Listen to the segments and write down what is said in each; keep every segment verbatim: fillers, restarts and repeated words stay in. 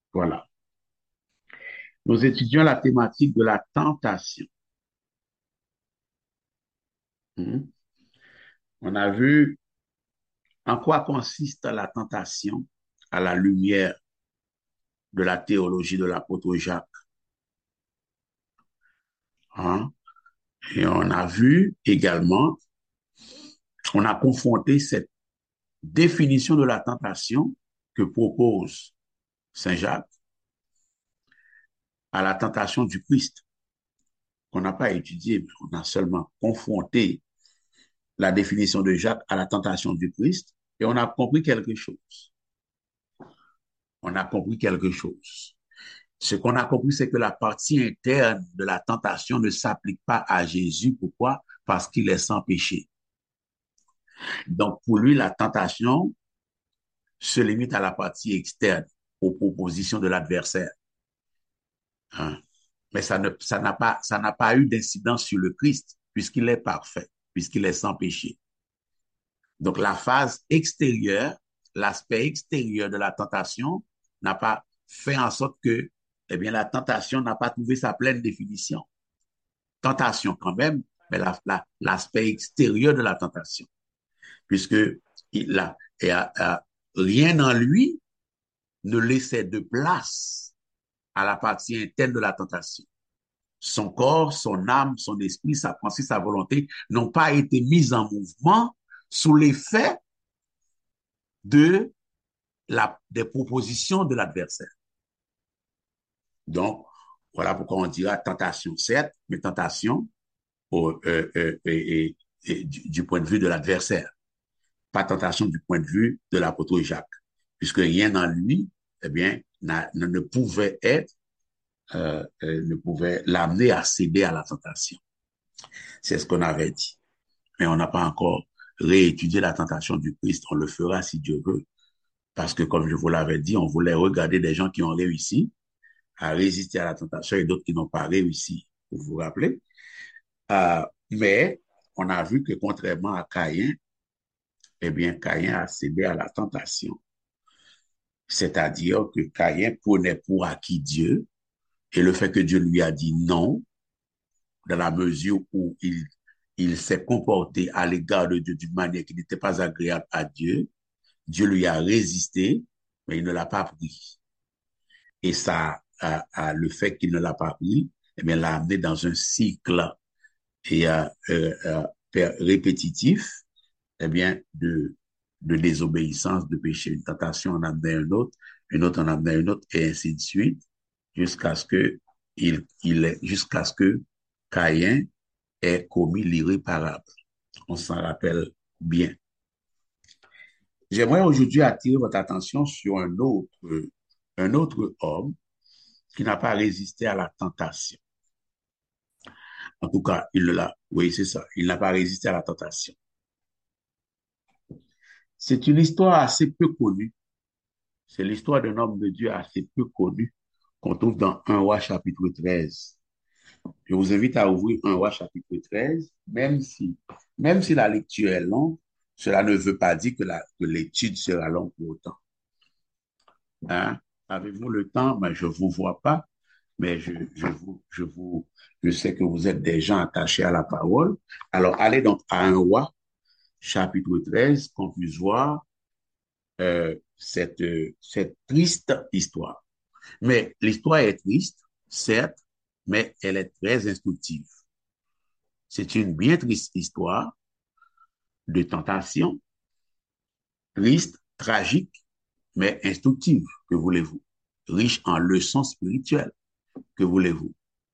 Voilà. Nous étudions la thématique de la tentation. Mhm. On a vu en quoi consiste la tentation à la lumière de la théologie de l'apôtre Jacques. Hein? Et on a vu également, on a confronté cette définition de la tentation que propose Saint Jacques à la tentation du Christ, qu'on n'a pas étudiée, mais on a seulement confronté la définition de Jacques à la tentation du Christ et on a compris quelque chose. On a compris quelque chose. Ce qu'on a compris, c'est que la partie interne de la tentation ne s'applique pas à Jésus. Pourquoi? Parce qu'il est sans péché. Donc, pour lui, la tentation se limite à la partie externe, aux propositions de l'adversaire. Hein? Mais ça ne, ça n'a pas, ça n'a pas eu d'incidence sur le Christ, puisqu'il est parfait, puisqu'il est sans péché. Donc, la phase extérieure, l'aspect extérieur de la tentation n'a pas fait en sorte que, eh bien, la tentation n'a pas trouvé sa pleine définition. Tentation quand même, mais la, la, l'aspect extérieur de la tentation, puisque il a, il a, a, rien en lui ne laissait de place à la partie interne de la tentation. Son corps, son âme, son esprit, sa pensée, sa volonté n'ont pas été mis en mouvement sous l'effet de la, des propositions de l'adversaire. Donc, voilà pourquoi on dira tentation, certes, mais tentation au, euh, euh, et, et, et, du, du point de vue de l'adversaire, pas tentation du point de vue de l'apôtre Jacques, puisque rien en lui, eh bien, ne, ne pouvait être, euh, euh, ne pouvait l'amener à céder à la tentation. C'est ce qu'on avait dit. Mais on n'a pas encore réétudié la tentation du Christ. On le fera si Dieu veut. Parce que, comme je vous l'avais dit, on voulait regarder des gens qui ont réussi à résister à la tentation et d'autres qui n'ont pas réussi. Vous vous rappelez? Euh, mais on a vu que contrairement à Caïn, eh bien, Caïn a cédé à la tentation. C'est-à-dire que Caïn prenait pour acquis Dieu et le fait que Dieu lui a dit non, dans la mesure où il, il s'est comporté à l'égard de Dieu d'une manière qui n'était pas agréable à Dieu, Dieu lui a résisté, mais il ne l'a pas pris. Et ça, à, à, le fait qu'il ne l'a pas pris, eh bien, l'a amené dans un cycle et, euh, euh, répétitif, eh bien, de, de désobéissance, de péché. Une tentation en amenait un autre, une autre en amenait un autre, et ainsi de suite, jusqu'à ce que il, il est, jusqu'à ce que Caïn ait commis l'irréparable. On s'en rappelle bien. J'aimerais aujourd'hui attirer votre attention sur un autre, un autre homme qui n'a pas résisté à la tentation. En tout cas, il l'a. Oui, c'est ça. Il n'a pas résisté à la tentation. C'est une histoire assez peu connue. C'est l'histoire d'un homme de Dieu assez peu connu qu'on trouve dans un roi chapitre treize. Je vous invite à ouvrir un roi chapitre treize, même si, même si la lecture est longue, cela ne veut pas dire que, la, que l'étude sera longue pour autant. Hein? Avez-vous le temps? Ben, je ne vous vois pas, mais je, je, vous, je, vous, je sais que vous êtes des gens attachés à la parole. Alors, allez donc à un roi, chapitre treize, qu'on puisse voir euh, cette, cette triste histoire. Mais l'histoire est triste, certes, mais elle est très instructive. C'est une bien triste histoire de tentation, triste, tragique, mais instructive, que voulez-vous? Riche en leçons spirituelles, que voulez-vous?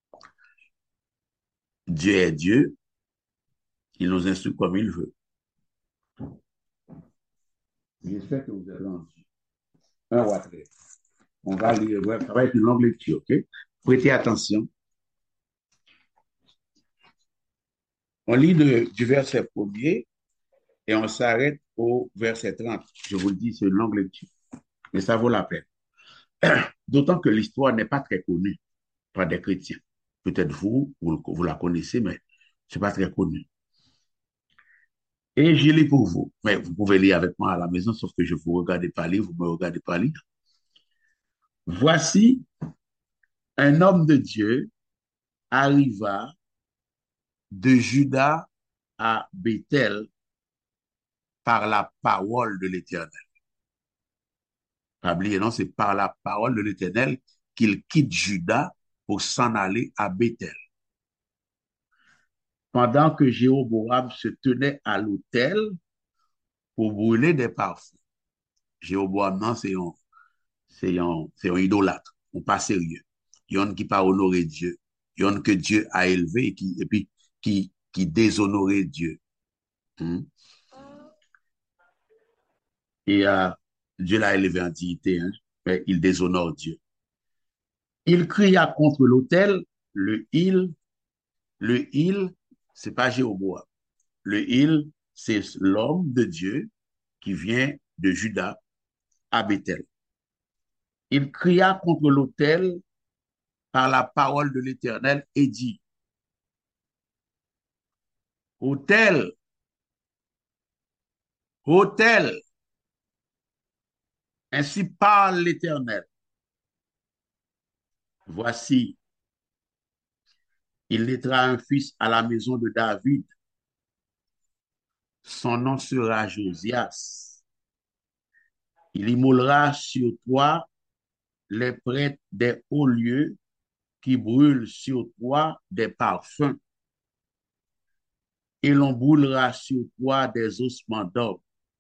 Dieu est Dieu, il nous instruit comme il veut. J'espère que vous avez entendu. Un roi treize. On va lire, ça va être une longue lecture, ok? Prêtez attention. On lit de, du verset premier et on s'arrête au verset trente. Je vous le dis, c'est une longue lecture, mais ça vaut la peine. D'autant que l'histoire n'est pas très connue par des chrétiens. Peut-être vous, vous, vous la connaissez, mais ce n'est pas très connu. Et je lis pour vous. Mais vous pouvez lire avec moi à la maison, sauf que je vous regarde pas lire, vous me regardez pas lire. Voici, un homme de Dieu arriva de Juda à Bethel par la parole de l'Éternel. Pas oublier, non, c'est par la parole de l'Éternel qu'il quitte Juda pour s'en aller à Bethel. Pendant que Jéroboam se tenait à l'autel pour brûler des parfums. Jéroboam, non, c'est un, c'est un, c'est un idolâtre, on pas sérieux. Il y en a qui pas honoré Dieu. Il y en a que Dieu a élevé et, qui, et puis qui, qui déshonorait Dieu. Hmm? Et euh, Dieu l'a élevé en dignité, hein, mais il déshonore Dieu. Il cria contre l'autel, le il, le il, c'est pas Jéroboam. Le il, c'est l'homme de Dieu qui vient de Juda à Bethel. Il cria contre l'autel par la parole de l'Éternel et dit, autel, autel, ainsi parle l'Éternel. Voici, il naîtra un fils à la maison de David. Son nom sera Josias. Il immolera sur toi les prêtres des hauts lieux qui brûlent sur toi des parfums. Et l'on brûlera sur toi des ossements d'or.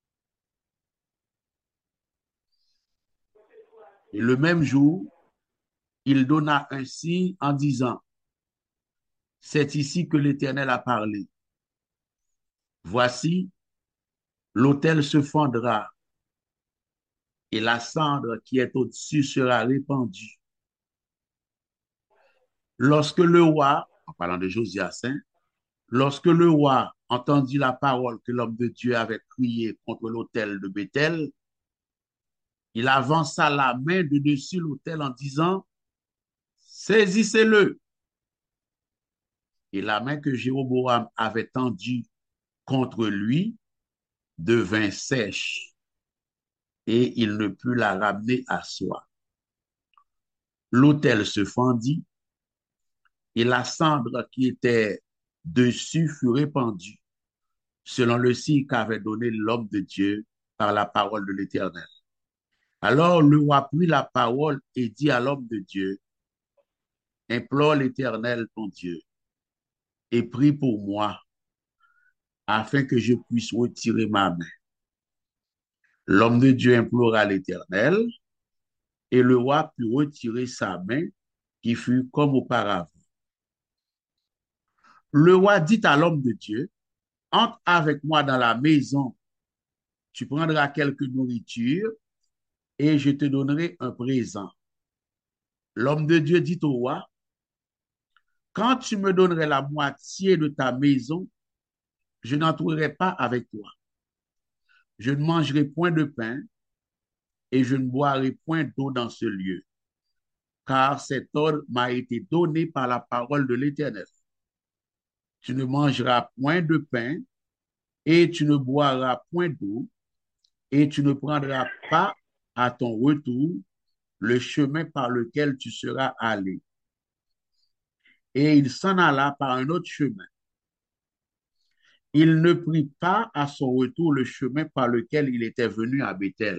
Et le même jour, il donna un signe en disant, c'est ici que l'Éternel a parlé. Voici, l'autel se fendra et la cendre qui est au-dessus sera répandue. Lorsque le roi, en parlant de Josias, hein, lorsque le roi entendit la parole que l'homme de Dieu avait criée contre l'autel de Bethel, il avança la main de dessus l'autel en disant, saisissez-le. Et la main que Jéroboam avait tendue contre lui devint sèche et il ne put la ramener à soi. L'autel se fendit et la cendre qui était dessus fut répandue, selon le signe qu'avait donné l'homme de Dieu par la parole de l'Éternel. Alors le roi prit la parole et dit à l'homme de Dieu, implore l'Éternel ton Dieu et prie pour moi afin que je puisse retirer ma main. L'homme de Dieu implora l'Éternel et le roi put retirer sa main qui fut comme auparavant. Le roi dit à l'homme de Dieu, entre avec moi dans la maison, tu prendras quelque nourriture et je te donnerai un présent. L'homme de Dieu dit au roi, quand tu me donnerais la moitié de ta maison, je n'entrerai pas avec toi. Je ne mangerai point de pain et je ne boirai point d'eau dans ce lieu, car cet ordre m'a été donné par la parole de l'Éternel. Tu ne mangeras point de pain et tu ne boiras point d'eau et tu ne prendras pas à ton retour le chemin par lequel tu seras allé. Et il s'en alla par un autre chemin. Il ne prit pas à son retour le chemin par lequel il était venu à Bethel.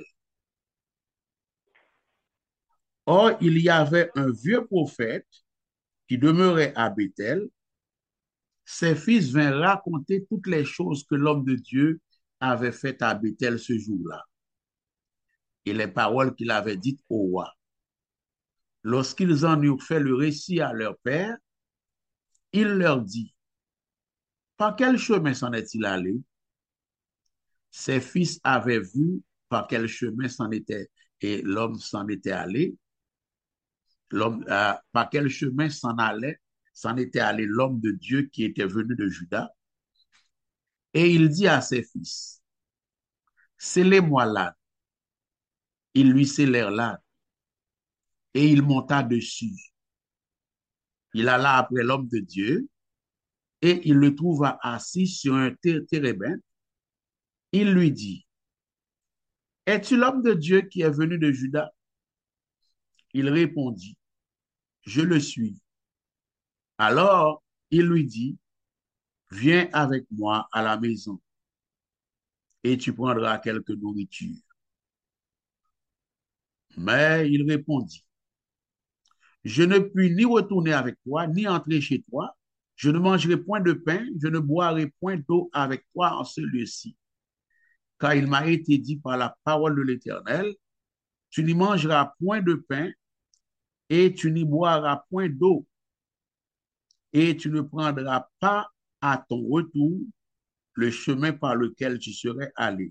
Or, il y avait un vieux prophète qui demeurait à Bethel. Ses fils vinrent raconter toutes les choses que l'homme de Dieu avait faites à Bethel ce jour-là et les paroles qu'il avait dites au roi. Lorsqu'ils en eurent fait le récit à leur père, il leur dit, par quel chemin s'en est-il allé? Ses fils avaient vu par quel chemin s'en était et l'homme s'en était allé. L'homme, euh, par quel chemin s'en allait, s'en était allé l'homme de Dieu qui était venu de Juda. Et il dit à ses fils, scellez-moi là. Ils lui scellèrent là. Et il monta dessus. Il alla après l'homme de Dieu et il le trouva assis sur un térébinthe. Il lui dit, es-tu l'homme de Dieu qui est venu de Juda? Il répondit, je le suis. Alors, il lui dit, viens avec moi à la maison et tu prendras quelque nourriture. Mais il répondit, je ne puis ni retourner avec toi, ni entrer chez toi. Je ne mangerai point de pain, je ne boirai point d'eau avec toi en ce lieu-ci. Car il m'a été dit par la parole de l'Éternel, tu n'y mangeras point de pain et tu n'y boiras point d'eau, et tu ne prendras pas à ton retour le chemin par lequel tu serais allé.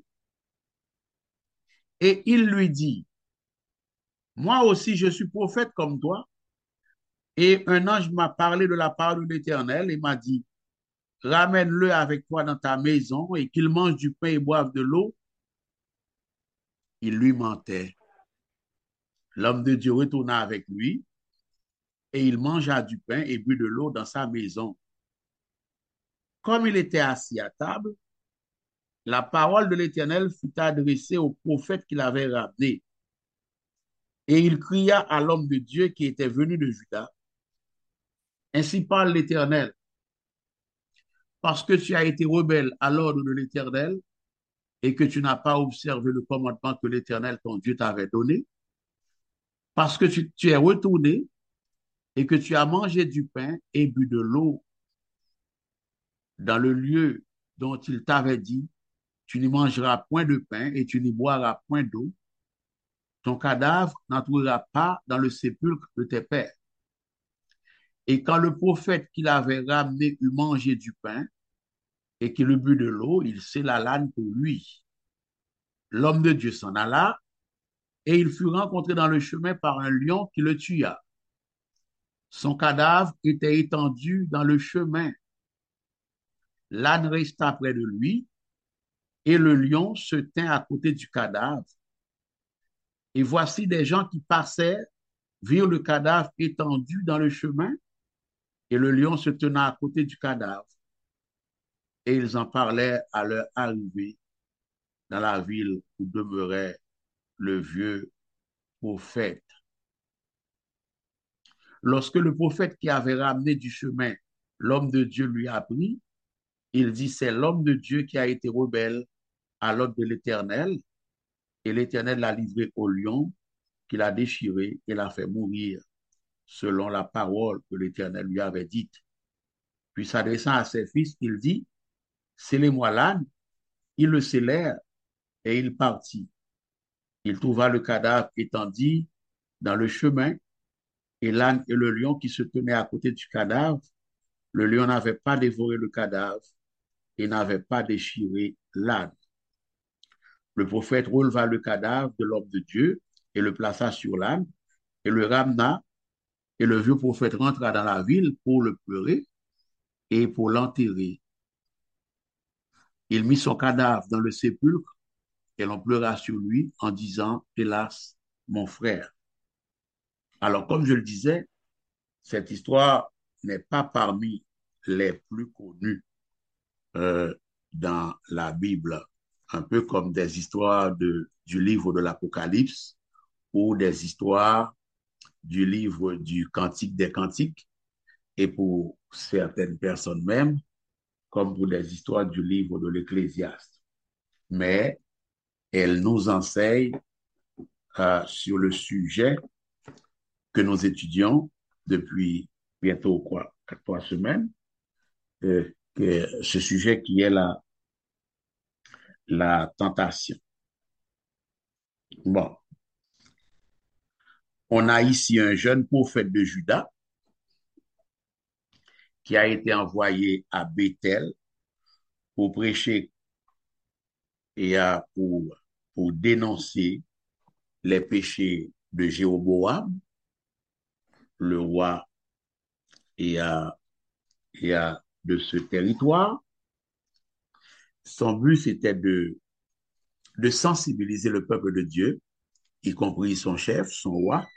Et il lui dit, moi aussi je suis prophète comme toi, et un ange m'a parlé de la part de l'Éternel et m'a dit, ramène-le avec toi dans ta maison et qu'il mange du pain et boive de l'eau. Il lui mentait. L'homme de Dieu retourna avec lui et il mangea du pain et but de l'eau dans sa maison. Comme il était assis à table, la parole de l'Éternel fut adressée au prophète qui l'avait ramené. Et il cria à l'homme de Dieu qui était venu de Juda, ainsi parle l'Éternel, parce que tu as été rebelle à l'ordre de l'Éternel et que tu n'as pas observé le commandement que l'Éternel, ton Dieu, t'avait donné, parce que tu, tu es retourné et que tu as mangé du pain et bu de l'eau dans le lieu dont il t'avait dit, tu n'y mangeras point de pain et tu n'y boiras point d'eau, ton cadavre n'entrera pas dans le sépulcre de tes pères. Et quand le prophète qui l'avait ramené eut mangé du pain et qu'il eut bu de l'eau, il scella l'âne pour lui. L'homme de Dieu s'en alla et il fut rencontré dans le chemin par un lion qui le tua. Son cadavre était étendu dans le chemin. L'âne resta près de lui et le lion se tint à côté du cadavre. Et voici des gens qui passaient, virent le cadavre étendu dans le chemin et le lion se tenant à côté du cadavre. Et ils en parlaient à leur arrivée dans la ville où demeurait le vieux prophète. Lorsque le prophète qui avait ramené du chemin l'homme de Dieu lui apprit, il dit, c'est l'homme de Dieu qui a été rebelle à l'ordre de l'Éternel, et l'Éternel l'a livré au lion, qui l'a déchiré et l'a fait mourir, selon la parole que l'Éternel lui avait dite. Puis s'adressant à ses fils, il dit, scellez-moi l'âne. Ils le scellèrent et il partit. Il trouva le cadavre étendu dans le chemin et l'âne et le lion qui se tenaient à côté du cadavre. Le lion n'avait pas dévoré le cadavre et n'avait pas déchiré l'âne. Le prophète releva le cadavre de l'homme de Dieu et le plaça sur l'âne et le ramena. Et le vieux prophète rentra dans la ville pour le pleurer et pour l'enterrer. Il mit son cadavre dans le sépulcre et l'on pleura sur lui en disant, hélas, mon frère. Alors, comme je le disais, cette histoire n'est pas parmi les plus connues euh, dans la Bible, un peu comme des histoires de, du livre de l'Apocalypse ou des histoires du livre du Cantique des Cantiques, et pour certaines personnes même, comme pour des histoires du livre de l'Ecclésiaste. Mais elle nous enseigne euh, sur le sujet que nous étudions depuis bientôt quoi, quatre, trois semaines, euh, que ce sujet qui est la, la tentation. Bon, on a ici un jeune prophète de Juda qui a été envoyé à Bethel pour prêcher et à, pour, pour dénoncer les péchés de Jéroboam, le roi et à, et à, de ce territoire. Son but, c'était de, de sensibiliser le peuple de Dieu, y compris son chef, son roi.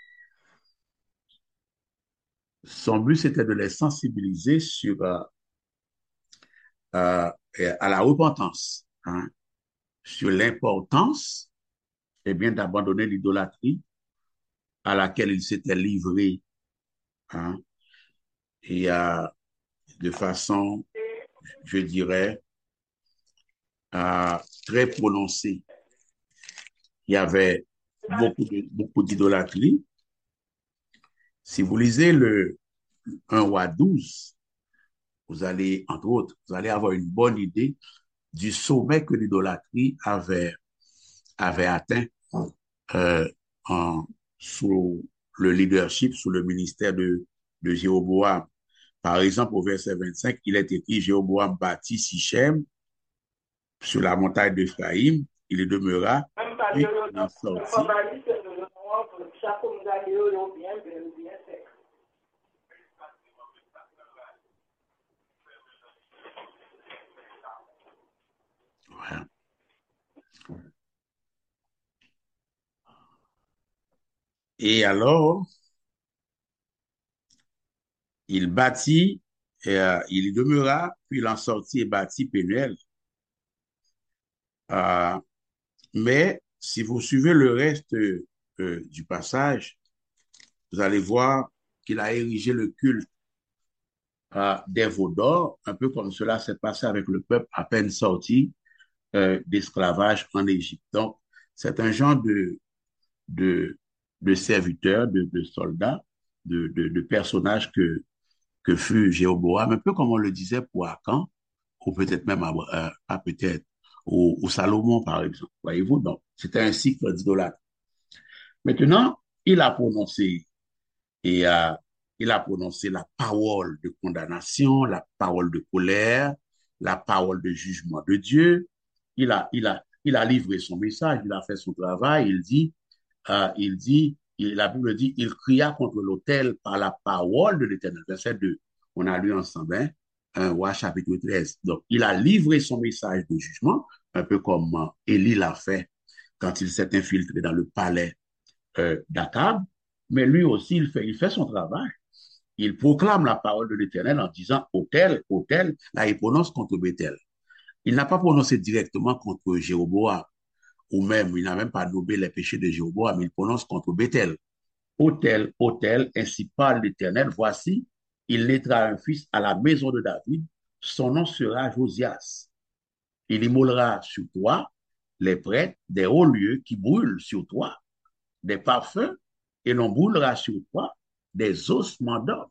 Son but, c'était de les sensibiliser sur, euh, euh, à la repentance, hein, sur l'importance eh bien, d'abandonner l'idolâtrie à laquelle il s'était livré, hein, et à, de façon, je dirais, à, très prononcée. Il y avait beaucoup de, beaucoup d'idolâtrie. Si vous lisez le un roi douze, vous allez, entre autres, vous allez avoir une bonne idée du sommet que l'idolâtrie avait, avait atteint euh, en, sous le leadership, sous le ministère de, de Jéroboam. Par exemple, au verset vingt-cinq, il est écrit, Jéroboam bâtit Sichem sur la montagne d'Ephraïm, il y demeura, puis il en sortit. Voilà. Et alors, il bâtit, euh, il y demeura, puis il en sortit et bâtit Pénuel. Euh, mais si vous suivez le reste euh, du passage, vous allez voir qu'il a érigé le culte euh, des veaux d'or, un peu comme cela s'est passé avec le peuple à peine sorti euh, d'esclavage en Égypte. Donc, c'est un genre de, de, de serviteurs, de, de soldats, de, de, de personnages que, que fut Jéroboam, un peu comme on le disait pour Akan, ou peut-être même à, à, à peut-être au, au Salomon, par exemple. Voyez-vous, donc, c'était un cycle d'idolâtre. Maintenant, il a prononcé et euh, il a prononcé la parole de condamnation, la parole de colère, la parole de jugement de Dieu. Il a, il a, il a livré son message, il a fait son travail. Il dit, euh, il dit, il, la Bible dit, il cria contre l'autel par la parole de l'Éternel. Verset deux. On a lu ensemble, hein, un roi chapitre treize. Donc, il a livré son message de jugement, un peu comme euh, Élie l'a fait quand il s'est infiltré dans le palais euh, d'Akab, mais lui aussi, il fait, il fait son travail. Il proclame la parole de l'Éternel en disant autel, autel, là, il prononce contre Bethel. Il n'a pas prononcé directement contre Jéroboam, ou même, il n'a même pas nommé les péchés de Jéroboam, mais il prononce contre Bethel. Autel, autel, ainsi parle l'Éternel, voici, il naîtra un fils à la maison de David, son nom sera Josias. Il immolera sur toi les prêtres des hauts lieux qui brûlent sur toi des parfums et l'on brûlera sur toi des ossements d'homme.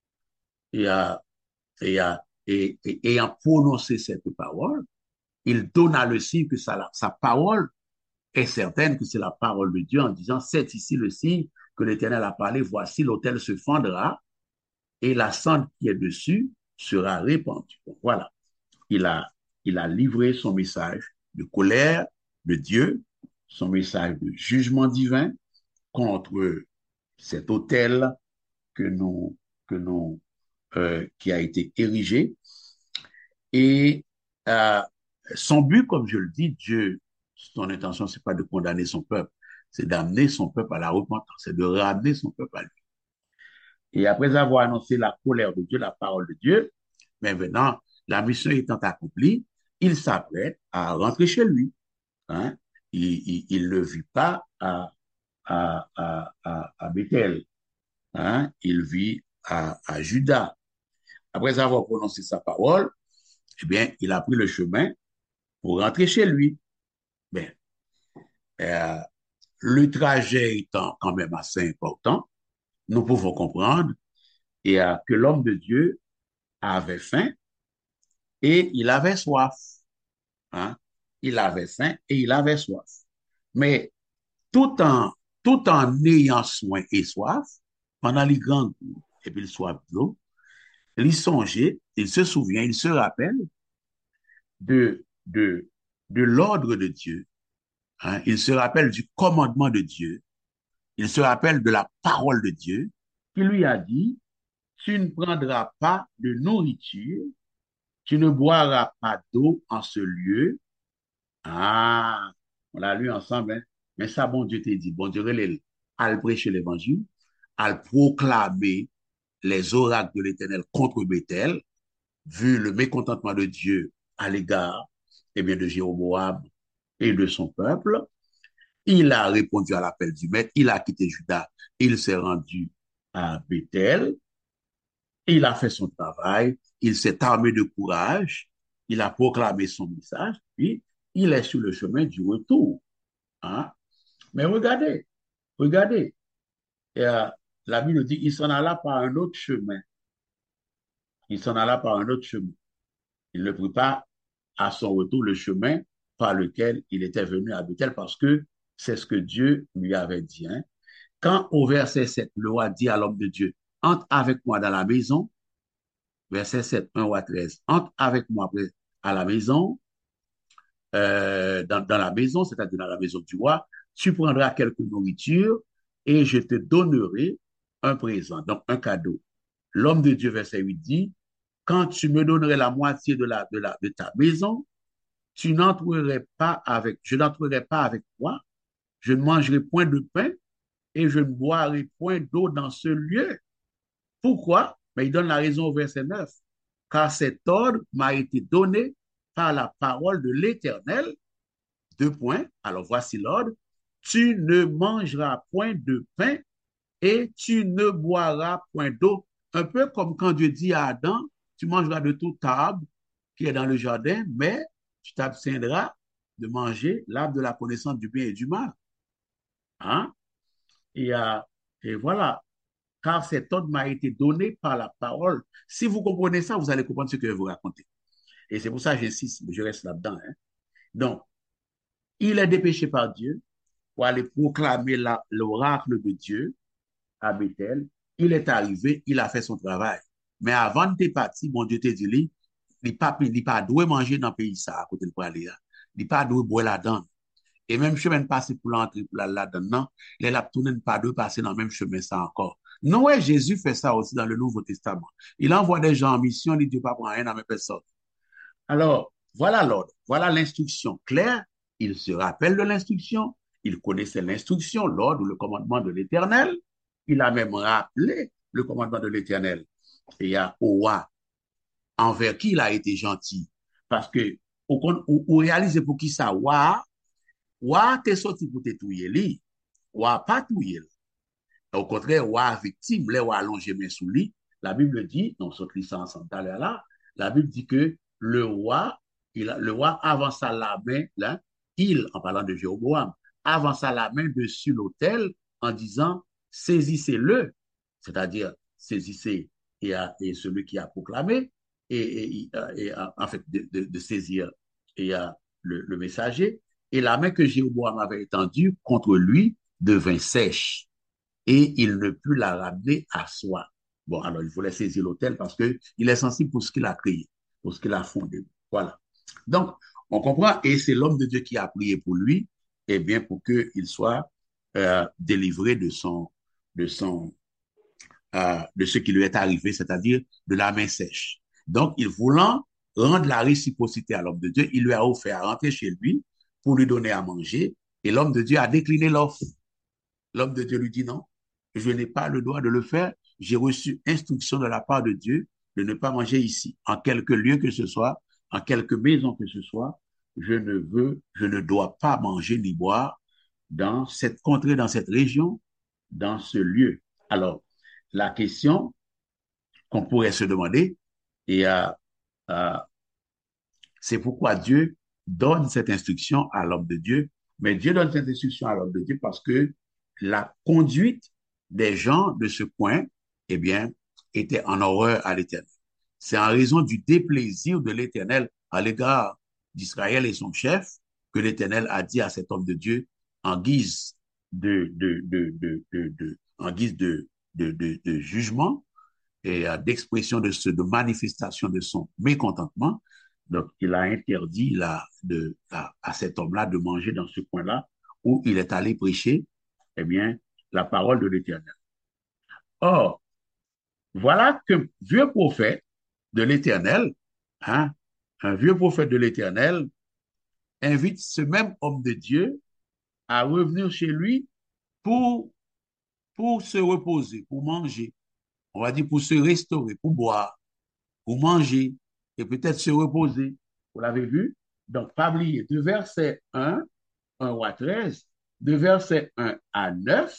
Et, euh, et, euh, et, et ayant prononcé cette parole, il donna le signe que sa, sa parole est certaine, que c'est la parole de Dieu en disant, c'est ici le signe que l'Éternel a parlé, voici l'autel se fendra et la cendre qui est dessus sera répandue. Donc, voilà, il a, il a livré son message de colère de Dieu, son message de jugement divin contre cet autel que nous, que nous, euh, qui a été érigé. Et euh, son but, comme je le dis, Dieu, son intention, c'est pas de condamner son peuple, c'est d'amener son peuple à la repentance, c'est de ramener son peuple à lui. Et après avoir annoncé la colère de Dieu, la parole de Dieu, maintenant, la mission étant accomplie, il s'apprête à rentrer chez lui. Hein? Il, il, ne vit pas à, à, à, à, à Bethel. Hein? Il vit à, à Juda. Après avoir prononcé sa parole, eh bien, il a pris le chemin pour rentrer chez lui. Bien, euh, le trajet étant quand même assez important, nous pouvons comprendre et, euh, que l'homme de Dieu avait faim et il avait soif. Hein? Il avait faim et il avait soif. Mais tout en, tout en ayant soin et soif, pendant les grands coups et puis le soif d'eau, il songeait, il se souvient, il se rappelle de, de, de l'ordre de Dieu. Hein? Il se rappelle du commandement de Dieu. Il se rappelle de la parole de Dieu qui lui a dit, tu ne prendras pas de nourriture, tu ne boiras pas d'eau en ce lieu. Ah, on l'a lu ensemble, hein? Mais ça, bon Dieu t'a dit, bon Dieu, à le prêcher l'évangile, à le proclamer les oracles de l'Éternel contre Bethel, vu le mécontentement de Dieu à l'égard eh bien, de Jéroboam et de son peuple. Il a répondu à l'appel du maître, il a quitté Juda, il s'est rendu à Bethel, il a fait son travail, il s'est armé de courage, il a proclamé son message, puis il est sur le chemin du retour. Hein? Mais regardez, regardez, euh, la Bible dit, il s'en alla par un autre chemin. Il s'en alla par un autre chemin. Il ne prit pas à son retour le chemin par lequel il était venu à Bethel parce que c'est ce que Dieu lui avait dit. Hein. Quand au verset sept, le roi dit à l'homme de Dieu, entre avec moi dans la maison, verset sept, un ou treize, entre avec moi à la maison, euh, dans, dans la maison, c'est-à-dire dans la maison du roi, tu prendras quelque nourriture et je te donnerai un présent, donc un cadeau. L'homme de Dieu, verset huit, dit, quand tu me donnerais la moitié de, la, de, la, de ta maison, tu n'entrerais pas avec, je n'entrerai pas avec toi, je ne mangerai point de pain et je ne boirai point d'eau dans ce lieu. Pourquoi? Mais il donne la raison au verset neuf. Car cet ordre m'a été donné par la parole de l'Éternel. Deux points. Alors voici l'ordre. Tu ne mangeras point de pain et tu ne boiras point d'eau. Un peu comme quand Dieu dit à Adam, tu mangeras de toute arbre qui est dans le jardin, mais tu t'abstiendras de manger l'arbre de la connaissance du bien et du mal. Hein? Et, euh, et voilà, car cet ordre m'a été donné par la parole. Si vous comprenez ça, vous allez comprendre ce que je vais vous raconter. Et c'est pour ça que j'insiste, je reste là-dedans. Hein. Donc, il est dépêché par Dieu pour aller proclamer l'oracle de Dieu à Bethel. Il est arrivé, il a fait son travail. Mais avant de partir, mon Dieu te dit, il n'est pas, pas doué manger dans le pays ça, à côté de Pralia. Il n'est pas doué boire là-dedans. Et même chemin passé pour l'entrer pour là-dedans, il a tourné pas deux passer dans le même chemin ça encore. Non, ouais, Jésus fait ça aussi dans le Nouveau Testament. Il envoie des gens en mission, il ne dit pas pour rien à mes personnes. Alors, voilà l'ordre, voilà l'instruction claire. Il se rappelle de l'instruction, il connaissait l'instruction, l'ordre ou le commandement de l'Éternel. Il a même rappelé le commandement de l'Éternel. Et il y a Oa, envers qui il a été gentil. Parce que, on réalise pour qui ça, Oa, Oa t'es sorti pour te touiller lui. Oa pas touiller. Au contraire, Oa victime, là, Oa allongé main sous lui. La Bible dit, on se lit ça ensemble là, la Bible dit que le roi, il, le roi avança la main, là, il, en parlant de Jéroboam, avança la main dessus l'autel en disant, saisissez-le, c'est-à-dire saisissez et, et celui qui a proclamé, et, et, et, et en fait, de, de, de saisir et, le, le messager, et la main que Jéroboam avait étendue contre lui devint sèche, et il ne put la ramener à soi. Bon, alors il voulait saisir l'autel parce qu'il est sensible pour ce qu'il a créé, pour ce qu'il a fondé. Voilà. Donc, on comprend, et c'est l'homme de Dieu qui a prié pour lui, et bien pour qu'il soit euh, délivré de son, de son, euh, de ce qui lui est arrivé, c'est-à-dire de la main sèche. Donc, il voulant rendre la réciprocité à l'homme de Dieu, il lui a offert à rentrer chez lui pour lui donner à manger, et l'homme de Dieu a décliné l'offre. L'homme de Dieu lui dit non, je n'ai pas le droit de le faire. J'ai reçu instruction de la part de Dieu de ne pas manger ici, en quelque lieu que ce soit, en quelque maison que ce soit. Je ne veux, je ne dois pas manger ni boire dans cette contrée, dans cette région, dans ce lieu. Alors, la question qu'on pourrait se demander, et euh, euh, c'est pourquoi Dieu donne cette instruction à l'homme de Dieu, mais Dieu donne cette instruction à l'homme de Dieu parce que la conduite des gens de ce coin, eh bien, était en horreur à l'Éternel. C'est en raison du déplaisir de l'Éternel à l'égard d'Israël et son chef que l'Éternel a dit à cet homme de Dieu en guise de, de, de, de, de, de en guise de, de, de, de jugement et d'expression de, ce, de manifestation de son mécontentement. Donc, il a interdit là, de, à, à cet homme-là de manger dans ce coin-là où il est allé prêcher, eh bien, la parole de l'Éternel. Or, voilà qu'un vieux prophète de l'Éternel, hein, un vieux prophète de l'Éternel, invite ce même homme de Dieu à revenir chez lui pour, pour se reposer, pour manger, on va dire pour se restaurer, pour boire, pour manger et peut-être se reposer. Vous l'avez vu? Donc, pas oublier, de verset un, un à treize, de verset un à neuf,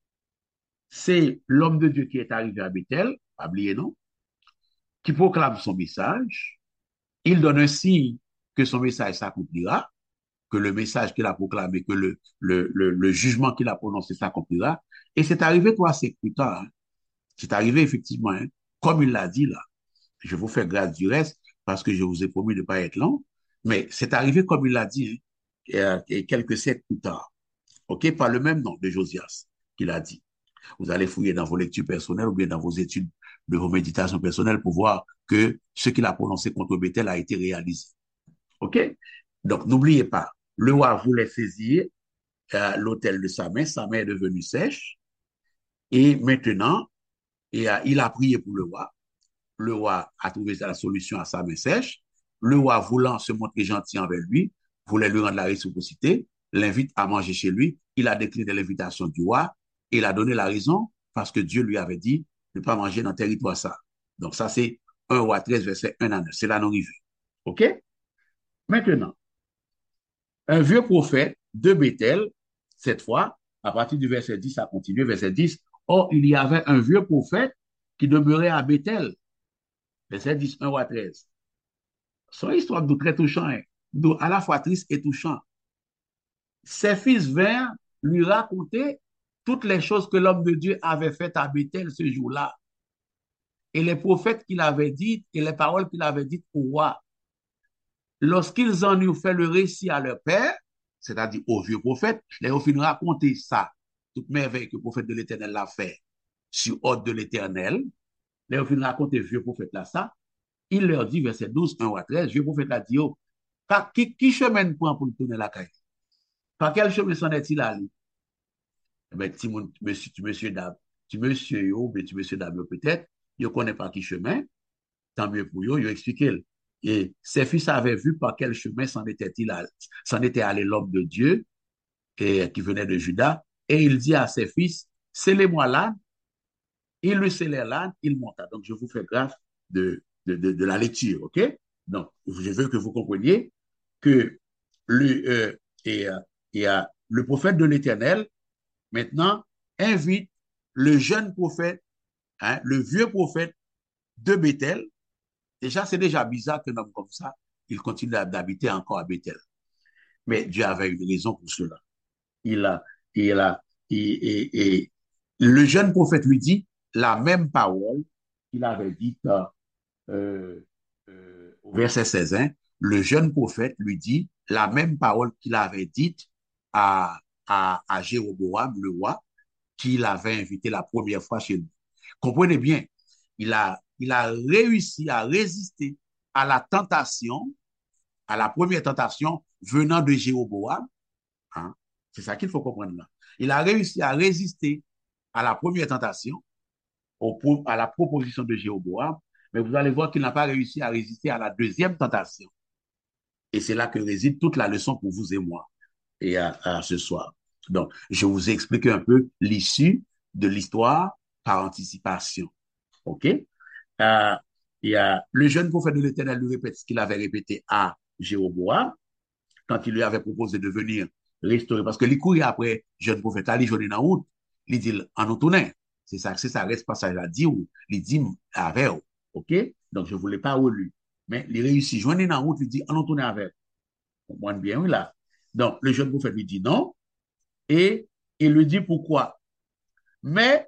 c'est l'homme de Dieu qui est arrivé à Bethel, pas oublier non, qui proclame son message. Il donne un signe que son message s'accomplira, que le message qu'il a proclamé, que le, le, le, le jugement qu'il a prononcé s'accomplira. Et c'est arrivé trois siècles plus tard. Hein. C'est arrivé effectivement, hein, comme il l'a dit là. Je vous fais grâce du reste parce que je vous ai promis de ne pas être long. Mais c'est arrivé comme il l'a dit, hein, et, et quelques siècles plus tard. OK, par le même nom de Josias qu'il a dit. Vous allez fouiller dans vos lectures personnelles ou bien dans vos études de vos méditations personnelles pour voir que ce qu'il a prononcé contre Bethel a été réalisé. OK? Donc, n'oubliez pas, le roi voulait saisir euh, l'autel de sa main, sa main est devenue sèche, et maintenant, et, euh, il a prié pour le roi. Le roi a trouvé la solution à sa main sèche. Le roi, voulant se montrer gentil envers lui, voulait lui rendre la réciprocité, l'invite à manger chez lui. Il a décliné l'invitation du roi et il a donné la raison parce que Dieu lui avait dit de ne pas manger dans le territoire ça. Donc, ça, c'est un roi treize, verset un à neuf. C'est la non-rivée. OK? Maintenant, un vieux prophète de Bethel, cette fois, à partir du verset dix, ça continue, verset dix. Or, il y avait un vieux prophète qui demeurait à Bethel. Verset dix, un roi treize. Son histoire de très touchant, hein, à la fois triste et touchant. Ses fils vinrent lui raconter toutes les choses que l'homme de Dieu avait faites à Bethel ce jour-là. Et les prophètes qu'il avait dites et les paroles qu'il avait dites au roi. Lorsqu'ils en eurent fait le récit à leur père, c'est-à-dire au vieux prophète, les ont fini raconter ça, toute merveille que le prophète de l'Éternel l'a fait sur ordre de l'Éternel. Les ont fini raconter le vieux prophète là ça. Il leur dit, verset douze, un à treize, le vieux prophète a dit, oh, qui, qui chemin prend pour tourner la caille? Par quel chemin s'en est-il allé? Eh bien, tu monsieur, tu monsieur dame, tu monsieur yo, mais tu monsieur dame peut-être, il ne connaît pas qui chemin, tant mieux pour eux, il a expliqué. Et ses fils avaient vu par quel chemin s'en était-il allé, s'en était allé l'homme de Dieu et, qui venait de Juda. Et il dit à ses fils, scellez-moi l'âne. Il lui scellait l'âne, il monta. Donc, je vous fais grâce de, de, de, de la lecture, OK? Donc, je veux que vous compreniez que le, euh, et, euh, et, euh, le prophète de l'Éternel, maintenant, invite le jeune prophète, hein, le vieux prophète de Bethel. Déjà, c'est déjà bizarre qu'un homme comme ça, il continue d'habiter encore à Bethel. Mais Dieu avait une raison pour cela. Il a, il a, et, et, et le jeune prophète lui dit la même parole qu'il avait dite euh, euh, au verset seize. Hein, le jeune prophète lui dit la même parole qu'il avait dite à, à, à Jéroboam, le roi, qu'il avait invité la première fois chez lui. Comprenez bien, il a, il a réussi à résister à la tentation, à la première tentation venant de Jéroboam. Hein, c'est ça qu'il faut comprendre là. Il a réussi à résister à la première tentation, au, à la proposition de Jéroboam, mais vous allez voir qu'il n'a pas réussi à résister à la deuxième tentation. Et c'est là que réside toute la leçon pour vous et moi, et à, à ce soir. Donc, je vous ai expliqué un peu l'issue de l'histoire par anticipation. OK? Euh, et, euh, le jeune prophète de l'Éternel lui répète ce qu'il avait répété à Jéroboam quand il lui avait proposé de venir restaurer. Parce que les courir après jeune prophète, il journée dans route, il dit en nous tournant. C'est ça, c'est ça, reste passage à dire ou il dit avec. OK? Donc, je ne voulais pas relu. Mais il réussit. Joindre dans route, il dit en nous tournant avec. On comprend bien, oui, là. Donc, le jeune prophète lui dit non. Et il lui dit pourquoi. Mais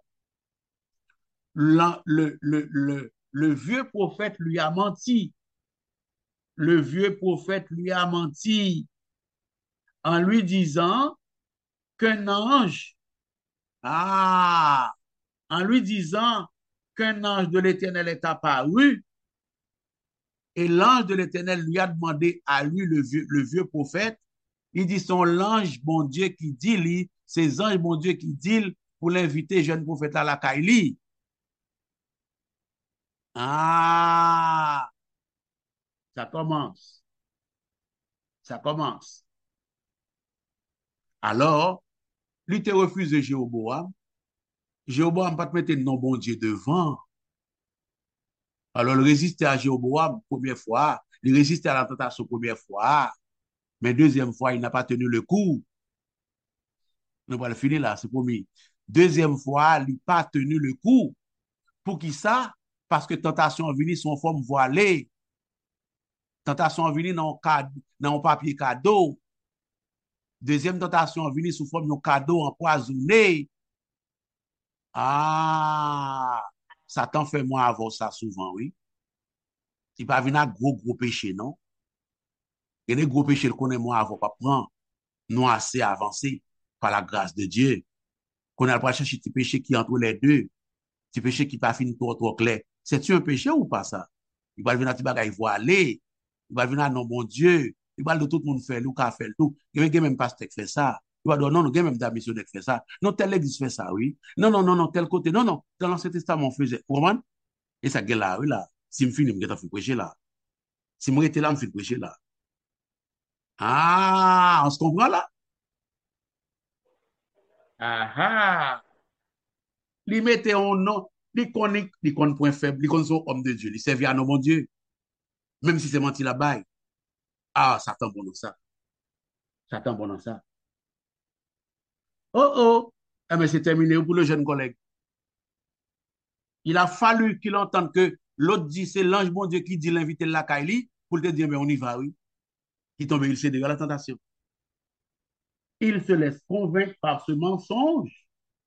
la, le, le, le, le vieux prophète lui a menti. Le vieux prophète lui a menti en lui disant qu'un ange, ah, en lui disant qu'un ange de l'Éternel est apparu et l'ange de l'Éternel lui a demandé à lui, le vieux, le vieux prophète, il dit son l'ange, mon Dieu, qui dit, lui, ces anges, mon Dieu, qui dit pour l'inviter, jeune prophète à la Kaili. Ah, ça commence. Ça commence. Alors, lui te refuse de Jéroboam. Jéroboam pas te mettre non bon Dieu devant. Alors, il résiste à Jéroboam première fois. Il résiste à la tentation première fois. Mais deuxième fois, il n'a pas tenu le coup. Nous allons finir là, c'est promis. Deuxième fois, il n'a pas tenu le coup. Pour qui ça? Parce que tentation est venue sous forme voilée. Tentation est venue dans un papier cadeau. Deuxième tentation est venue sous forme de cadeau empoisonné. Ah, Satan fait moi avoir ça souvent, oui. Il va venir à gros, gros péché, non? Il y a des gros péchés qu'on est moi avant, pas prendre. Nous assez avancés par la grâce de Dieu. Qu'on a pas chercher des péchés qui entre les deux. Des péchés qui pas fini trop, trop clair. C'est-tu un péché ou pas ça? Il va venir à Tibaga, il va aller. Il va venir à non, bon Dieu. Il va de tout le monde faire, ou qu'a fait tout. Il y a même pasteur qui fait ça. Il va dire, non, non, il y a même des missionnaires qui fait ça. Non, tel église fait ça, oui. Non, non, non, non, tel côté. Non, non, dans l'Ancien Testament, on faisait. Comment? Et ça, là, oui, là. Si je finis, je vais prêcher là. Si je étais là, je vais prêcher là. Ah, on se comprend là? Ah, ah. Li mette un nom, li connaît, li connaît point faible, li connaît son homme de Dieu, li servi à nos mon Dieu, même si c'est menti là-bas. Ah, Satan bon dans ça. Satan bon dans ça. Oh, oh. Eh mais c'est terminé pour le jeune collègue. Il a fallu qu'il entende que l'autre dit, c'est l'ange bon Dieu qui dit l'inviter la Kaili pour te dire, mais on y va, oui. Il tombe, il cède à la tentation. Il se laisse convaincre par ce mensonge.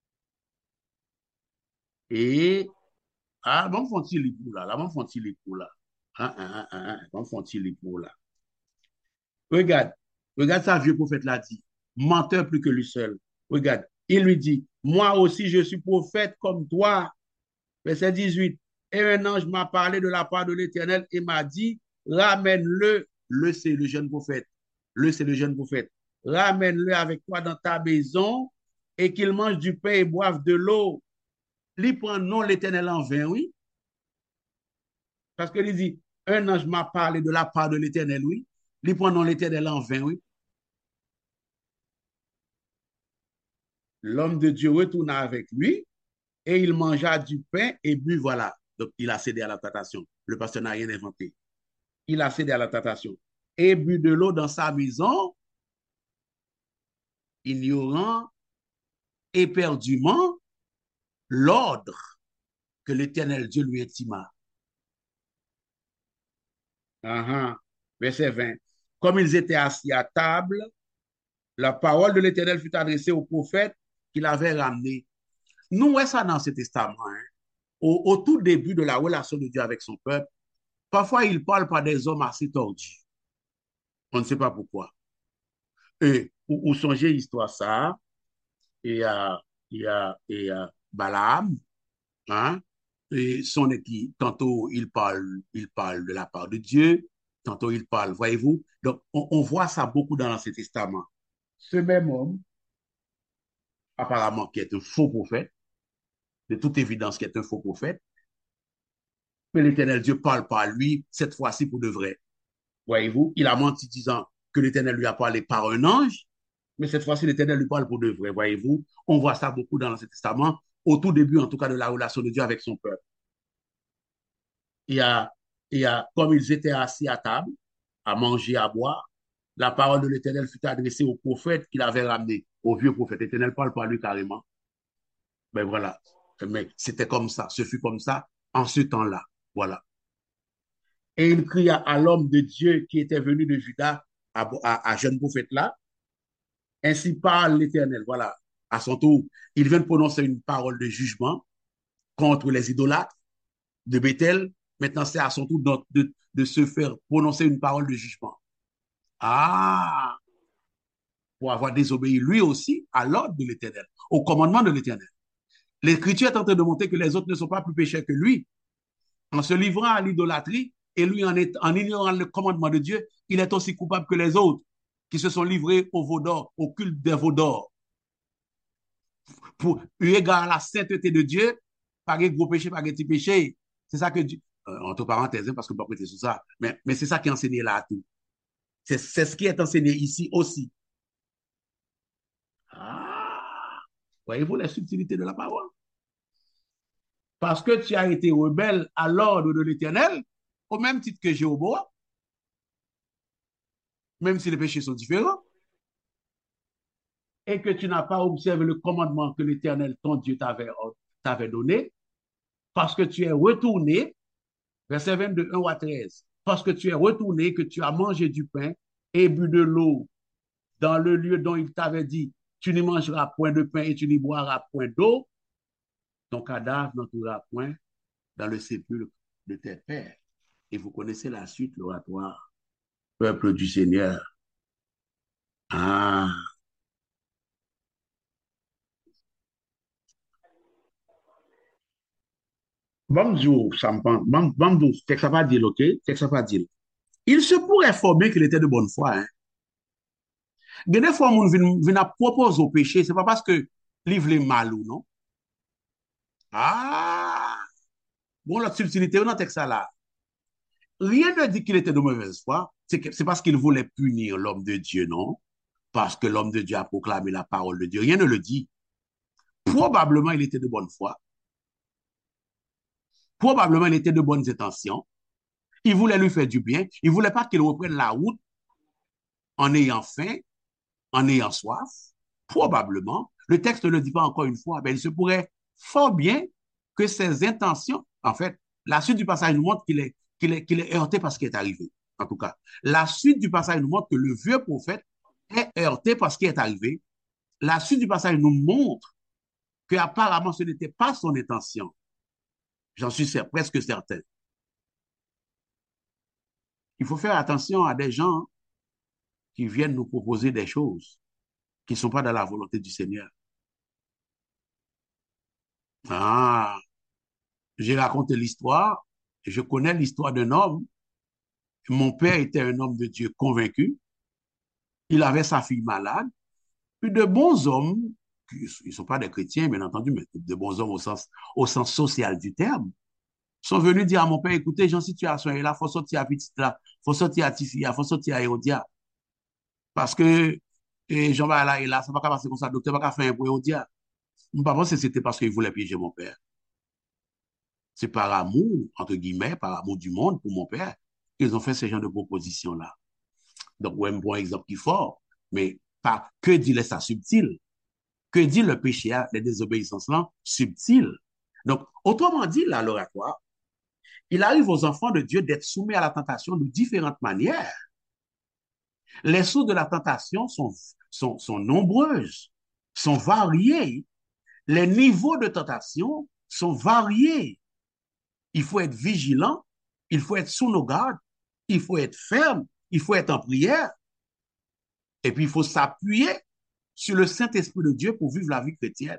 Et, ah, bon, font-ils les pour là, là, bon, font-ils les pour là. Ah, ah, ah, ah, bon, font-ils les pour là. Regarde, regarde ça, vieux prophète l'a dit. Menteur plus que lui seul. Regarde, il lui dit, moi aussi je suis prophète comme toi. Verset dix-huit. Et un ange m'a parlé de la part de l'Éternel et m'a dit, ramène-le, le c'est le jeune prophète, le c'est le jeune prophète, ramène-le avec toi dans ta maison et qu'il mange du pain et boive de l'eau. Il prend non l'Éternel en vain, oui, parce que il dit, un ange m'a parlé de la part de l'Éternel, oui. Il prend non l'Éternel en vain, oui. L'homme de Dieu retourna avec lui et il mangea du pain et but, voilà. Donc, il a cédé à la tentation. Le pasteur n'a rien inventé. Il a cédé à la tentation. Et but de l'eau dans sa maison, ignorant éperdument l'ordre que l'Éternel Dieu lui intima. Uh-huh. Verset vingt. Comme ils étaient assis à table, la parole de l'Éternel fut adressée au prophète qu'il avait ramené. Nous, ouais, ça dans ce testament, hein. Au, au tout début de la relation de Dieu avec son peuple, parfois il parle par des hommes assez tordus. On ne sait pas pourquoi. Et, ou, ou songez l'histoire ça, il y a, il y a, il y a Balaam, hein, et son équipe, tantôt il parle, il parle de la part de Dieu, tantôt il parle, voyez-vous. Donc, on, on voit ça beaucoup dans l'Ancien Testament. Ce même homme, apparemment, qui est un faux prophète, de toute évidence, qui est un faux prophète, mais l'Éternel Dieu parle par lui, cette fois-ci pour de vrai. Voyez-vous, il a menti disant que l'Éternel lui a parlé par un ange, mais cette fois-ci, l'Éternel lui parle pour de vrai. Voyez-vous, on voit ça beaucoup dans l'Ancien Testament, au tout début, en tout cas, de la relation de Dieu avec son peuple. Il y a, il y a, comme ils étaient assis à table, à manger, à boire, la parole de l'Éternel fut adressée au prophète qu'il avait ramené, au vieux prophète. L'Éternel parle par lui carrément. Ben voilà. Mais c'était comme ça, ce fut comme ça en ce temps-là. Voilà. Et il cria à l'homme de Dieu qui était venu de Juda, à, à, à jeune prophète là, ainsi parle l'Éternel. Voilà. À son tour, il vient de prononcer une parole de jugement contre les idolâtres de Bethel. Maintenant, c'est à son tour de, de, de se faire prononcer une parole de jugement. Ah, pour avoir désobéi lui aussi à l'ordre de l'Éternel, au commandement de l'Éternel. L'Écriture est en train de montrer que les autres ne sont pas plus pécheurs que lui. En se livrant à l'idolâtrie et lui en, est, en ignorant le commandement de Dieu, il est aussi coupable que les autres qui se sont livrés au veau d'or, au culte des veaux d'or. Pour eu égard à la sainteté de Dieu, pas de gros péché, pas de petit péché. C'est ça que Dieu, euh, entre parenthèses, parce que je ne peux pas prêter sur ça, mais, mais c'est ça qui est enseigné là à tout. C'est ce qui est enseigné ici aussi. Ah, voyez-vous les subtilités de la parole? Parce que tu as été rebelle à l'ordre de l'Éternel, au même titre que Jéhovah, même si les péchés sont différents. et que tu n'as pas observé le commandement que l'Éternel, ton Dieu, t'avait, t'avait donné, parce que tu es retourné, verset vingt-deux, un à treize, parce que tu es retourné, que tu as mangé du pain et bu de l'eau dans le lieu dont il t'avait dit, tu n'y mangeras point de pain et tu n'y boiras point d'eau, ton cadavre n'entrera point dans le sépulcre de tes pères. Et vous connaissez la suite, l'oratoire. Peuple du Seigneur. Ah, bonjour, ça me prend. Bonjour, c'est que ça va dire, ok? C'est que ça va dire. Il se pourrait fort bien qu'il était de bonne foi. Hein. Des fois, on vient proposer au péché, c'est pas parce que livre les mal ou non. Ah, bon, la subtilité, on a texte ça là. Rien ne dit qu'il était de mauvaise foi. C'est parce qu'il voulait punir l'homme de Dieu, non? Parce que l'homme de Dieu a proclamé la parole de Dieu. Rien ne le dit. Probablement, il était de bonne foi. Probablement, il était de bonnes intentions. Il voulait lui faire du bien. Il ne voulait pas qu'il reprenne la route en ayant faim, en ayant soif. Probablement. Le texte ne le dit pas encore une fois. Mais il se pourrait fort bien que ses intentions, en fait, la suite du passage nous montre qu'il est, qu'il est, qu'il est heurté par ce qui est arrivé. En tout cas, la suite du passage nous montre que le vieux prophète est heurté par ce qui est arrivé. La suite du passage nous montre qu'apparemment ce n'était pas son intention. J'en suis presque certain. Il faut faire attention à des gens qui viennent nous proposer des choses qui ne sont pas dans la volonté du Seigneur. Ah, j'ai raconté l'histoire, je connais l'histoire d'un homme. Mon père était un homme de Dieu convaincu. Il avait sa fille malade. Puis de bons hommes, ils ne sont pas des chrétiens, bien entendu, mais de bons hommes au sens, au sens social du terme, sont venus dire à mon père, écoutez, j'ai une situation là, il faut sortir à petit là, il faut sortir à Tifia, il faut sortir à Hérodia. Parce que et Jean va là et là, ça ne va pas passer comme ça, le docteur va pas faire un pour Hérodia. Je ne pense pas que c'était parce qu'il voulait piéger mon père. C'est par amour, entre guillemets, par amour du monde pour mon père, qu'ils ont fait ce genre de propositions-là. Donc, ouais, un bon exemple qui est fort, mais pas que dit ça subtil, que dit le péché, les désobéissances-là, subtil. Donc, autrement dit, là, l'oratoire, il arrive aux enfants de Dieu d'être soumis à la tentation de différentes manières. Les sources de la tentation sont, sont, sont nombreuses, sont variées. Les niveaux de tentation sont variés. Il faut être vigilant, il faut être sous nos gardes, il faut être ferme, il faut être en prière, et puis il faut s'appuyer sur le Saint-Esprit de Dieu pour vivre la vie chrétienne.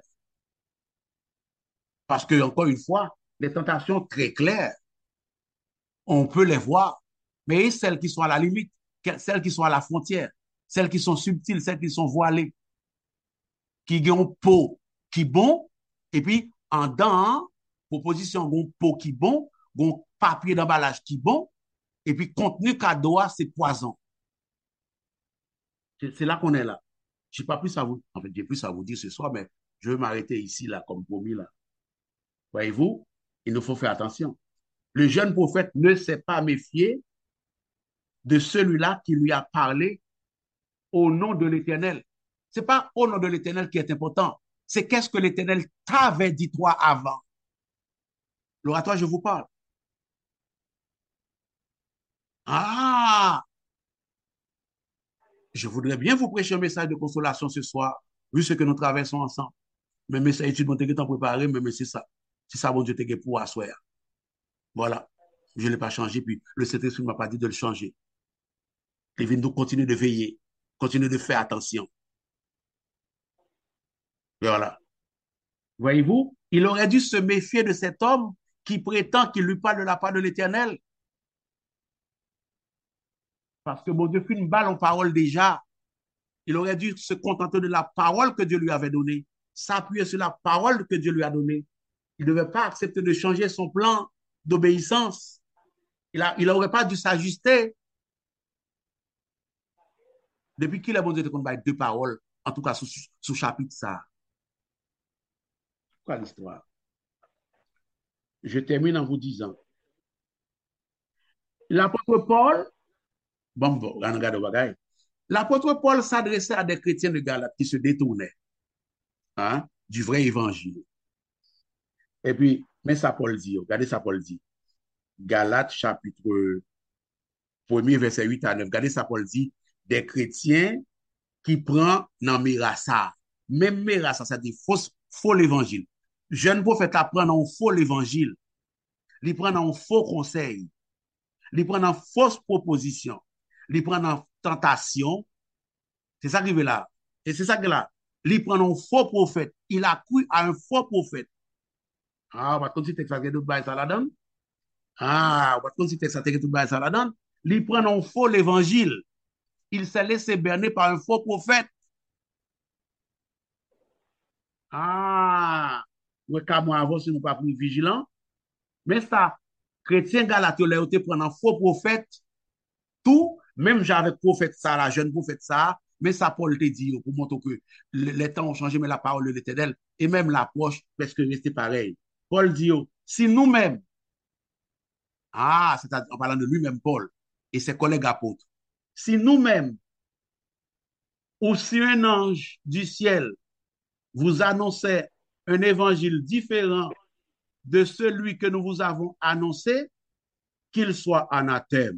Parce que, encore une fois, les tentations très claires, on peut les voir, mais celles qui sont à la limite, celles qui sont à la frontière, celles qui sont subtiles, celles qui sont voilées, qui ont peau qui bon, et puis en dedans, proposition gon peau qui bon, gon papier d'emballage qui bon, et puis contenu cadeau, c'est poison. C'est là qu'on est là. Je n'ai pas plus à vous, en fait, j'ai plus à vous dire ce soir, mais je vais m'arrêter ici, là, comme promis, là. Voyez-vous, il nous faut faire attention. Le jeune prophète ne s'est pas méfié de celui-là qui lui a parlé au nom de l'Éternel. Ce n'est pas au nom de l'Éternel qui est important. C'est qu'est-ce que l'Éternel t'avait dit toi avant. L'oratoire, je vous parle. Ah, je voudrais bien vous prêcher un message de consolation ce soir, vu ce que nous traversons ensemble. Mais message étude, mon temps préparé, mais c'est ça. C'est ça, bon Dieu, t'es pour asseoir. Voilà. Je ne l'ai pas changé, puis le Saint-Esprit ne m'a pas dit de le changer. Il vient donc continuer de veiller, continuer de faire attention. Voilà. Voyez-vous, il aurait dû se méfier de cet homme qui prétend qu'il lui parle de la part de l'Éternel. Parce que mon Dieu fait une balle en parole déjà. Il aurait dû se contenter de la parole que Dieu lui avait donnée, s'appuyer sur la parole que Dieu lui a donnée. Il ne devait pas accepter de changer son plan d'obéissance. Il n'aurait pas dû s'ajuster. Depuis qu'il est bon Dieu de combattre deux paroles, en tout cas sous, sous chapitre ça. Quoi l'histoire? Je termine en vous disant, l'apôtre Paul, bon, bon, regarde, regarde, L'apôtre Paul s'adressait à des chrétiens de Galate qui se détournaient, hein, du vrai évangile. Et puis, mais ça Paul dit, regardez ça Paul dit. Galates chapitre premier verset huit à neuf. Regardez ça Paul dit, des chrétiens qui prend dans Mirasa. Même Mirasa, ça dit faux, faux l'évangile. Jeune prophète apprend un faux l'évangile. Il prend un faux conseil. Il prend une fausse proposition. Il prend une tentation. C'est ça qui veut là. Et c'est ça que là. Il prend un faux prophète. Il a cru à un faux prophète. Ah, par contre, si tu as d'autres bails ça là-dedans. Ah, par contre, si tu as d'autres bails ça là-dedans. Il prend un faux l'évangile. Il s'est laissé berner par un faux prophète. Ah, ouais, qu'à moi avant, si nous pas plus vigilants. Mais ça, chrétien Galate, là, te prend un faux prophète, tout, même j'avais prophète ça, la jeune prophète ça, mais ça, Paul te dit, pour montrer que les temps ont changé, mais la parole de l'éternel, et même l'approche, parce que restait pareil. Paul dit, si nous-mêmes, ah, c'est en parlant de lui-même, Paul, et ses collègues apôtres, si nous-mêmes, ou si un ange du ciel vous annonçait un évangile différent de celui que nous vous avons annoncé, qu'il soit anathème.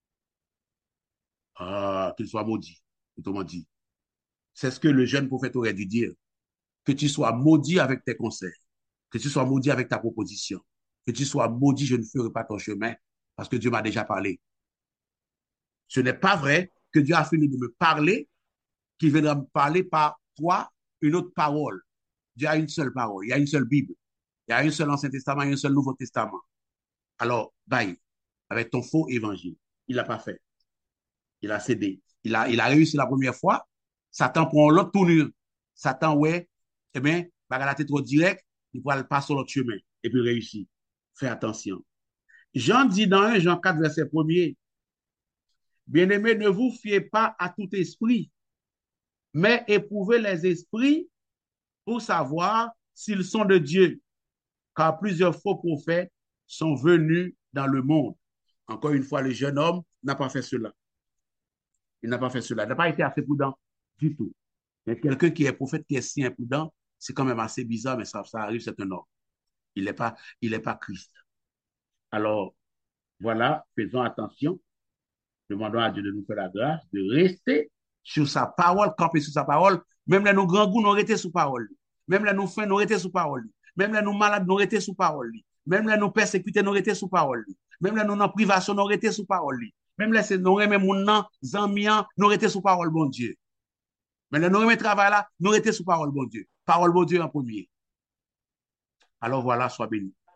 Ah, qu'il soit maudit, autrement dit. C'est ce que le jeune prophète aurait dû dire. Que tu sois maudit avec tes conseils, que tu sois maudit avec ta proposition, que tu sois maudit, je ne ferai pas ton chemin, parce que Dieu m'a déjà parlé. Ce n'est pas vrai que Dieu a fini de me parler, qu'il viendra me parler par toi une autre parole. Dieu a une seule parole, il y a une seule Bible, il y a un seul Ancien Testament, il y a un seul Nouveau Testament. Alors, bye, avec ton faux évangile, il l'a pas fait. Il a cédé. Il a, il a réussi la première fois. Satan prend l'autre tournure. Satan, ouais, eh bien, la tête trop direct, il pourra le passer sur l'autre chemin et puis réussir. Fais attention. Jean dit dans un Jean quatre, verset premier, bien-aimés, ne vous fiez pas à tout esprit, mais éprouvez les esprits pour savoir s'ils sont de Dieu, car plusieurs faux prophètes sont venus dans le monde. Encore une fois, le jeune homme n'a pas fait cela. Il n'a pas fait cela. Il n'a pas été assez prudent du tout. Mais quelqu'un qui est prophète, qui est si imprudent, c'est quand même assez bizarre, mais ça, ça arrive, c'est un homme. Il n'est pas, il n'est pas Christ. Alors, voilà, faisons attention. Demandons à Dieu de nous faire la grâce, de rester sur sa parole, camper sur sa parole. Même là, nos grands goûts, nous rester sous parole. Même là, nous faim, nous rester sous parole. Même là, nous malades, nous rester sous parole. Même là, nous persécutés, nous rester sous parole. Même là, nous en privation, nous rester sous parole. Même là, c'est nous remet mon nom, zamian, nous rester sous parole, bon Dieu. Mais là, nous remet travail là, nous rester sous parole, bon Dieu. Parole, bon Dieu en premier. Alors voilà, sois béni.